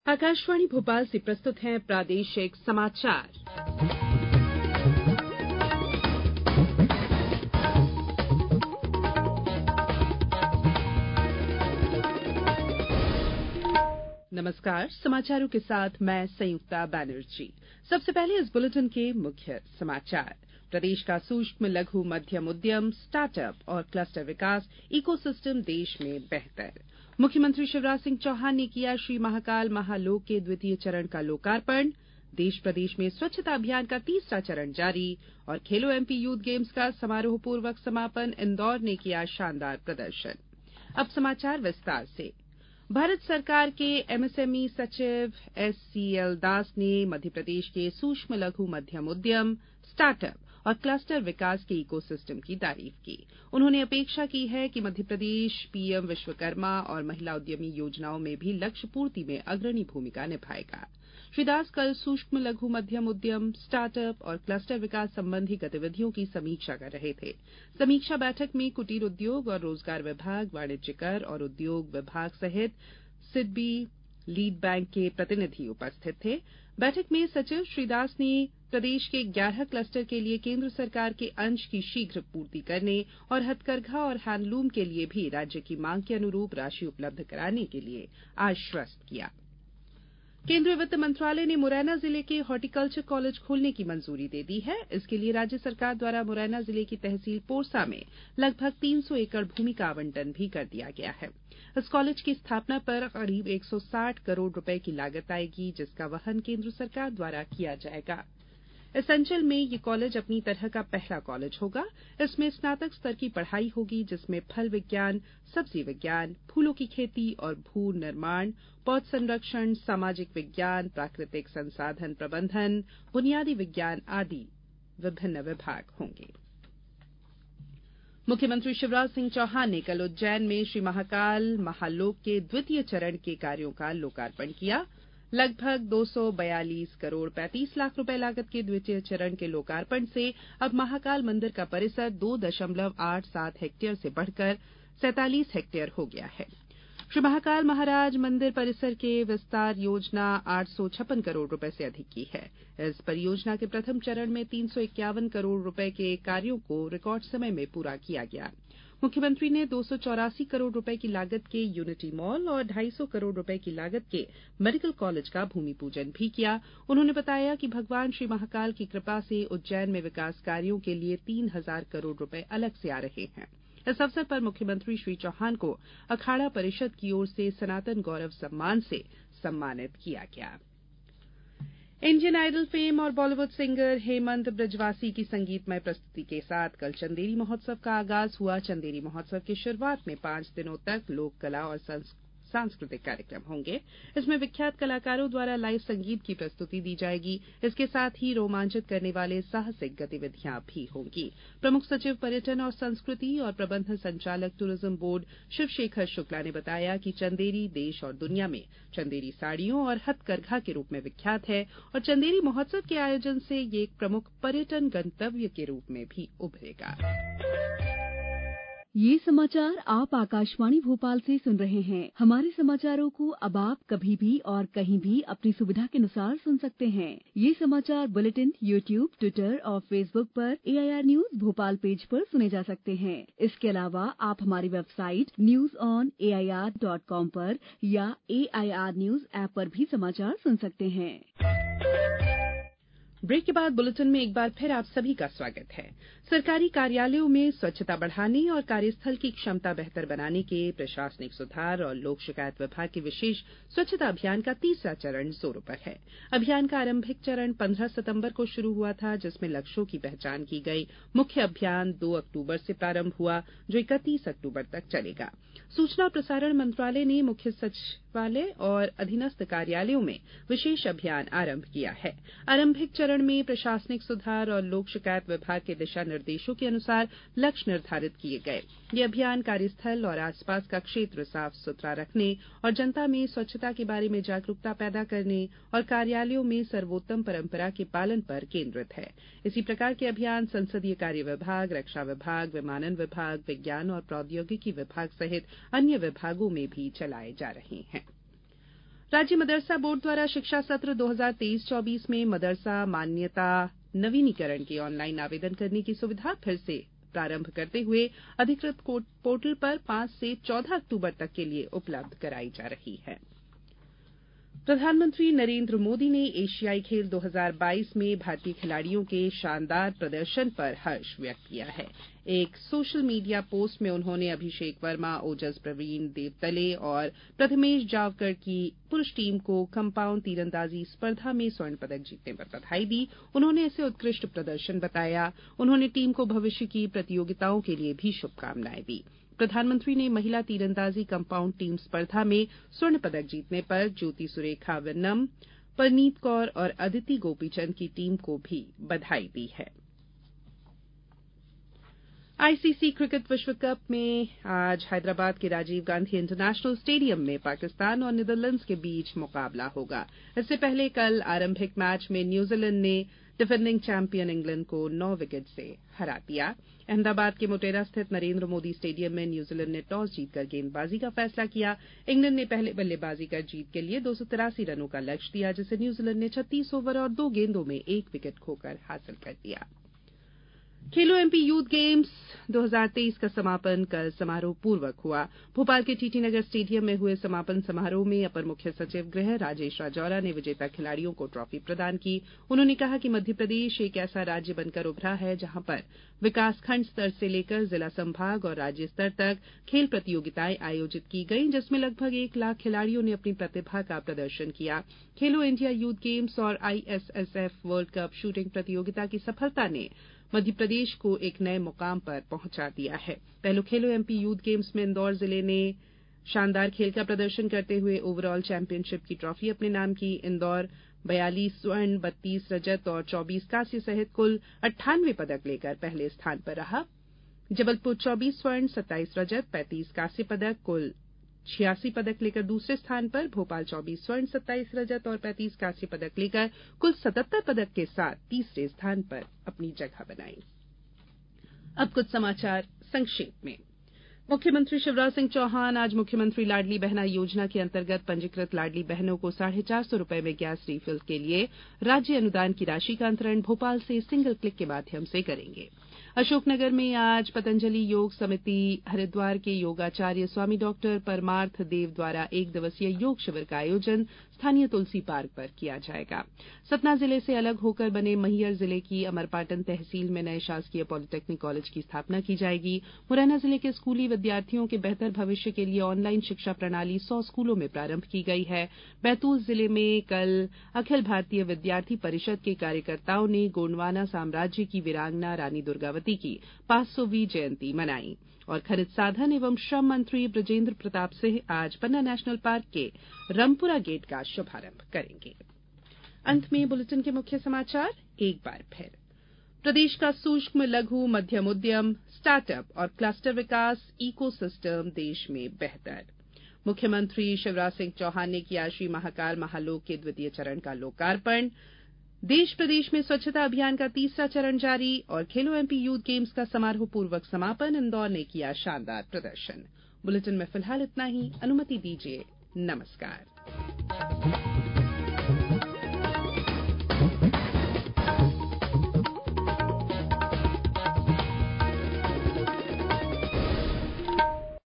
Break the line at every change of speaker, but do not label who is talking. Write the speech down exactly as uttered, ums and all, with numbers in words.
आकाशवाणी भोपाल से प्रस्तुत हैं प्रादेशिक समाचार। नमस्कार, समाचारों के साथ मैं संयुक्ता बैनर्जी। सबसे पहले इस बुलेटिन के मुख्य समाचार। प्रदेश का सूक्ष्म लघु मध्यम उद्यम, स्टार्टअप और क्लस्टर विकास इकोसिस्टम देश में बेहतर। मुख्यमंत्री शिवराज सिंह चौहान ने किया श्री महाकाल महालोक के द्वितीय चरण का लोकार्पण। देश प्रदेश में स्वच्छता अभियान का तीसरा चरण जारी और खेलो एमपी यूथ गेम्स का समारोह पूर्वक समापन। इंदौर ने किया शानदार प्रदर्शन। अब समाचार विस्तार से। भारत सरकार के एमएसएमई सचिव एस सी एल दास ने मध्यप्रदेश के सूक्ष्म लघु मध्यम उद्यम, स्टार्टअप और क्लस्टर विकास के इकोसिस्टम की तारीफ की। उन्होंने अपेक्षा की है कि मध्यप्रदेश पीएम विश्वकर्मा और महिला उद्यमी योजनाओं में भी लक्ष्य पूर्ति में अग्रणी भूमिका निभाएगा। श्री दास कल सूक्ष्म लघु मध्यम उद्यम, स्टार्टअप और क्लस्टर विकास संबंधी गतिविधियों की समीक्षा कर रहे थे। समीक्षा बैठक में कुटीर उद्योग और रोजगार विभाग, वाणिज्य कर और उद्योग विभाग सहित सिडबी, लीड बैंक के प्रतिनिधि उपस्थित थे। बैठक में सचिव श्री दास ने प्रदेश के ग्यारह क्लस्टर के लिए केंद्र सरकार के अंश की शीघ्र पूर्ति करने और हथकरघा और हैंडलूम के लिए भी राज्य की मांग के अनुरूप राशि उपलब्ध कराने के लिए आश्वस्त किया। केंद्रीय वित्त मंत्रालय ने मुरैना जिले के हॉर्टिकल्चर कॉलेज खोलने की मंजूरी दे दी है। इसके लिए राज्य सरकार द्वारा मुरैना जिले की तहसील पोरसा में लगभग तीन सौ एकड़ भूमि का आवंटन भी कर दिया गया है। इस कॉलेज की स्थापना पर करीब एक सौ साठ करोड़ रुपए की लागत आएगी, जिसका वहन केंद्र सरकार द्वारा किया जाएगा। इस अंचल में ये कॉलेज अपनी तरह का पहला कॉलेज होगा। इसमें स्नातक स्तर की पढ़ाई होगी, जिसमें फल विज्ञान, सब्जी विज्ञान, फूलों की खेती और भू निर्माण, पौध संरक्षण, सामाजिक विज्ञान, प्राकृतिक संसाधन प्रबंधन, बुनियादी विज्ञान आदि विभिन्न विभाग होंगे। मुख्यमंत्री शिवराज सिंह चौहान ने कल उज्जैन में श्री महाकाल महालोक के द्वितीय चरण के कार्यों का लोकार्पण किया। लगभग दो सौ बयालीस करोड़ पैंतीस लाख रुपए लागत के द्वितीय चरण के लोकार्पण से अब महाकाल मंदिर का परिसर दो दशमलव आठ सात हेक्टेयर से बढ़कर सैंतालीस हेक्टेयर हो गया है। श्री महाकाल महाराज मंदिर परिसर के विस्तार योजना आठ सौ छप्पन करोड़ रुपए से अधिक की है। इस परियोजना के प्रथम चरण में तीन सौ इक्यावन करोड़ रुपए के कार्यों को रिकॉर्ड समय में पूरा किया गया। मुख्यमंत्री ने दो सौ चौरासी करोड़ रुपए की लागत के यूनिटी मॉल और ढाई सौ करोड़ रुपए की लागत के मेडिकल कॉलेज का भूमि पूजन भी किया। उन्होंने बताया कि भगवान श्री महाकाल की कृपा से उज्जैन में विकास कार्यों के लिए तीन हजार करोड़ रुपए अलग से आ रहे हैं। इस अवसर पर मुख्यमंत्री श्री चौहान को अखाड़ा परिषद की ओर से सनातन गौरव सम्मान से सम्मानित किया गया। इंडियन आइडल फेम और बॉलीवुड सिंगर हेमंत ब्रजवासी की संगीतमय प्रस्तुति के साथ कल चंदेरी महोत्सव का आगाज हुआ। चंदेरी महोत्सव की शुरुआत में पांच दिनों तक लोक कला और सांस्कृतिक कार्यक्रम होंगे। इसमें विख्यात कलाकारों द्वारा लाइव संगीत की प्रस्तुति दी जाएगी। इसके साथ ही रोमांचित करने वाले साहसिक गतिविधियां भी होंगी। प्रमुख सचिव पर्यटन और संस्कृति और प्रबंध संचालक टूरिज्म बोर्ड शिवशेखर शुक्ला ने बताया कि चंदेरी देश और दुनिया में चंदेरी साड़ियों और हथकरघा के रूप में विख्यात है और चंदेरी महोत्सव के आयोजन से ये एक प्रमुख पर्यटन गंतव्य के रूप में भी उभरेगा।
ये समाचार आप आकाशवाणी भोपाल से सुन रहे हैं। हमारे समाचारों को अब आप कभी भी और कहीं भी अपनी सुविधा के अनुसार सुन सकते हैं। ये समाचार बुलेटिन यूट्यूब, ट्विटर और फेसबुक पर A I R news Bhopal page पर सुने जा सकते हैं। इसके अलावा आप हमारी website news on A I R dot com पर या A I R news app पर भी समाचार सुन सकते हैं।
ब्रेक के बाद बुलेटिन में एक बार फिर आप सभी का स्वागत है। सरकारी कार्यालयों में स्वच्छता बढ़ाने और कार्यस्थल की क्षमता बेहतर बनाने के प्रशासनिक सुधार और लोक शिकायत विभाग के विशेष स्वच्छता अभियान का तीसरा चरण जोरों पर है। अभियान का आरंभिक चरण पंद्रह सितंबर को शुरू हुआ था, जिसमें लक्ष्यों की पहचान की गई। मुख्य अभियान दो अक्टूबर से प्रारंभ हुआ, जो इकतीस अक्टूबर तक चलेगा। सूचना और प्रसारण मंत्रालय ने मुख्य सचिवालय और अधीनस्थ कार्यालयों में विशेष अभियान आरंभ किया है। आरंभिक चरण में प्रशासनिक सुधार और लोक शिकायत विभाग के दिशा निर्देशों के अनुसार लक्ष्य निर्धारित किए गए। ये अभियान कार्यस्थल और आसपास का क्षेत्र साफ सुथरा रखने और जनता में स्वच्छता के बारे में जागरूकता पैदा करने और कार्यालयों में सर्वोत्तम परंपरा के पालन पर केंद्रित है। इसी प्रकार के अभियान संसदीय कार्य विभाग, रक्षा विभाग, विमानन विभाग, विज्ञान और प्रौद्योगिकी विभाग सहित अन्य विभागों में भी चलाए जा रहे हैं। राज्य मदरसा बोर्ड द्वारा शिक्षा सत्र दो हज़ार तेईस चौबीस में मदरसा मान्यता नवीनीकरण के ऑनलाइन आवेदन करने की सुविधा फिर से प्रारंभ करते हुए अधिकृत पोर्टल पर पांच से चौदह अक्टूबर तक के लिए उपलब्ध कराई जा रही है। प्रधानमंत्री नरेंद्र मोदी ने एशियाई खेल दो हज़ार बाईस में भारतीय खिलाड़ियों के शानदार प्रदर्शन पर हर्ष व्यक्त किया है। एक सोशल मीडिया पोस्ट में उन्होंने अभिषेक वर्मा, ओजस प्रवीण देवतले और प्रथमेश जावकर की पुरुष टीम को कंपाउंड तीरंदाजी स्पर्धा में स्वर्ण पदक जीतने पर बधाई दी। उन्होंने इसे उत्कृष्ट प्रदर्शन बताया। उन्होंने टीम को भविष्य की प्रतियोगिताओं के लिए भी शुभकामनाएं दी। प्रधानमंत्री ने महिला तीरंदाजी कंपाउंड टीम स्पर्धा में स्वर्ण पदक जीतने पर ज्योति सुरेखा वेन्नम, परनीत कौर और अदिति गोपीचंद की टीम को भी बधाई दी है। आईसीसी क्रिकेट विश्व कप में आज हैदराबाद के राजीव गांधी इंटरनेशनल स्टेडियम में पाकिस्तान और नीदरलैंड्स के बीच मुकाबला होगा। इससे पहले कल आरंभिक मैच में न्यूजीलैंड ने डिफेंडिंग चैंपियन इंग्लैंड को नौ विकेट से हरा दिया। अहमदाबाद के मोटेरा स्थित नरेंद्र मोदी स्टेडियम में न्यूजीलैंड ने टॉस जीतकर गेंदबाजी का फैसला किया। इंग्लैंड ने पहले बल्लेबाजी कर जीत के लिए दो सौ तिरासी रनों का लक्ष्य दिया, जिसे न्यूजीलैंड ने छत्तीस ओवर और दो गेंदों में एक विकेट खोकर हासिल कर लिया। खेलो एमपी यूथ गेम्स दो हज़ार तेईस का समापन कल समारोह पूर्वक हुआ। भोपाल के टीटी नगर स्टेडियम में हुए समापन समारोह में अपर मुख्य सचिव गृह राजेश राजौरा ने विजेता खिलाड़ियों को ट्रॉफी प्रदान की। उन्होंने कहा कि मध्यप्रदेश एक ऐसा राज्य बनकर उभरा है जहां पर विकासखंड स्तर से लेकर जिला संभाग और राज्य स्तर तक खेल प्रतियोगिताएं आयोजित की गई, जिसमें लगभग एक लाख खिलाड़ियों ने अपनी प्रतिभा का प्रदर्शन किया। खेलो इंडिया यूथ गेम्स और आईएसएसएफ वर्ल्ड कप शूटिंग प्रतियोगिता की सफलता ने मध्यप्रदेश को एक नए मुकाम पर पहुंचा दिया है। पहले खेलो एमपी यूथ गेम्स में इंदौर जिले ने शानदार खेल का प्रदर्शन करते हुए ओवरऑल चैंपियनशिप की ट्रॉफी अपने नाम की। इंदौर बयालीस स्वर्ण, बत्तीस रजत और चौबीस कांस्य सहित कुल अट्ठानवे पदक लेकर पहले स्थान पर रहा। जबलपुर चौबीस स्वर्ण, सत्ताईस रजत, पैंतीस कांस्य पदक, कुल छियासी पदक लेकर दूसरे स्थान पर। भोपाल चौबीस स्वर्ण, सत्ताईस रजत और पैंतीस कांस्य पदक लेकर कुल सतहत्तर पदक के साथ तीसरे स्थान पर अपनी जगह बनाई। अब कुछ समाचार संक्षेप में। मुख्यमंत्री शिवराज सिंह चौहान आज मुख्यमंत्री लाडली बहना योजना के अंतर्गत पंजीकृत लाडली बहनों को साढ़े चार सौ रूपये में गैस रिफिल के लिए राज्य अनुदान की राशि का अंतरण भोपाल से सिंगल क्लिक के माध्यम से करेंगे। अशोकनगर में आज पतंजलि योग समिति हरिद्वार के योगाचार्य स्वामी डॉक्टर परमार्थ देव द्वारा एक दिवसीय योग शिविर का आयोजन स्थानीय तुलसी पार्क पर किया जाएगा। सतना जिले से अलग होकर बने मैहर जिले की अमरपाटन तहसील में नए शासकीय पॉलिटेक्निक कॉलेज की स्थापना की जाएगी। मुरैना जिले के स्कूली विद्यार्थियों के बेहतर भविष्य के लिए ऑनलाइन शिक्षा प्रणाली सौ स्कूलों में प्रारंभ की गई है। बैतूल जिले में कल अखिल भारतीय विद्यार्थी परिषद के कार्यकर्ताओं ने गोंडवाना साम्राज्य की वीरांगना रानी दुर्गावती की पांच सौवीं जयंती मनाई। और खनिज साधन एवं श्रम मंत्री बृजेंद्र प्रताप सिंह आज पन्ना नेशनल पार्क के रमपुरा गेट का शुभारंभ करेंगे। अंत में बुलेटिन के मुख्य समाचार एक बार फिर। प्रदेश का सूक्ष्म लघु मध्यम उद्यम, स्टार्टअप और क्लस्टर विकास इको सिस्टम देश में बेहतर। मुख्यमंत्री शिवराज सिंह चौहान ने किया श्री महाकाल महालोक के द्वितीय चरण का लोकार्पण। देश प्रदेश में स्वच्छता अभियान का तीसरा चरण जारी और खेलो एमपी यूथ गेम्स का समारोह पूर्वक समापन। इंदौर ने किया शानदार प्रदर्शन। बुलेटिन में फिलहाल इतना ही। अनुमति दीजिए। नमस्कार।